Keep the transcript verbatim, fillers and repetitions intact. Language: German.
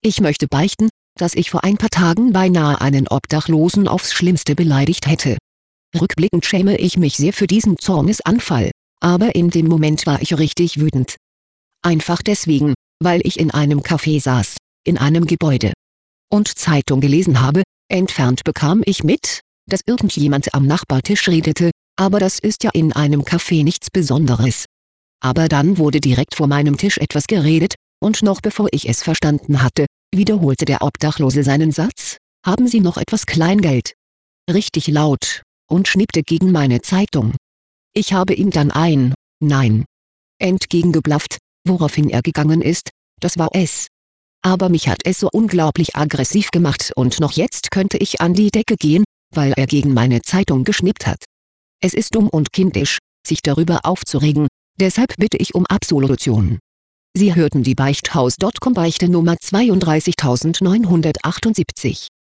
Ich möchte beichten, dass ich vor ein paar Tagen beinahe einen Obdachlosen aufs Schlimmste beleidigt hätte. Rückblickend schäme ich mich sehr für diesen Zornesanfall, aber in dem Moment war ich richtig wütend. Einfach deswegen, weil ich in einem Café saß, in einem Gebäude und Zeitung gelesen habe. Entfernt bekam ich mit, dass irgendjemand am Nachbartisch redete, aber das ist ja in einem Café nichts Besonderes. Aber dann wurde direkt vor meinem Tisch etwas geredet, und noch bevor ich es verstanden hatte, wiederholte der Obdachlose seinen Satz: „Haben Sie noch etwas Kleingeld?" Richtig laut, und schnippte gegen meine Zeitung. Ich habe ihm dann ein „Nein" entgegengeblafft, woraufhin er gegangen ist. Das war es. Aber mich hat es so unglaublich aggressiv gemacht und noch jetzt könnte ich an die Decke gehen, weil er gegen meine Zeitung geschnippt hat. Es ist dumm und kindisch, sich darüber aufzuregen, deshalb bitte ich um Absolution. Sie hörten die Beichthaus Punkt com Beichte Nummer zweiunddreißigtausendneunhundertachtundsiebzig.